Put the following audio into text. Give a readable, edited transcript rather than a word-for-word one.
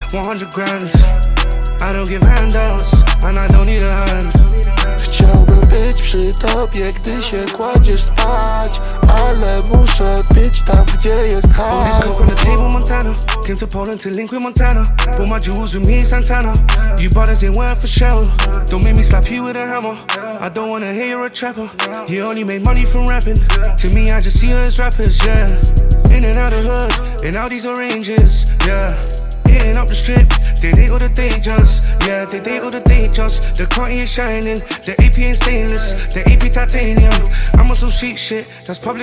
100 grand. I don't give handouts, and I don't need a hand. Chciałbym być przy tobie, gdy się kładziesz spać, ale muszę być tam, gdzie jest hajs. This coke on the table, Montana. Came to Poland to link with Montana. Bought my jewels with me, Santana. You brothers ain't worth for show. Don't make me slap you with a hammer. I don't wanna hear you're a trapper. You only make money from rapping. To me, I just see you as rappers, yeah. In and out of hood, in all these oranges, yeah. Hitting up the strip, they date all the dangers. Yeah, they date all the dangers. The Cartier is shining, the AP ain't stainless, the AP titanium. I'm on some street shit, that's public.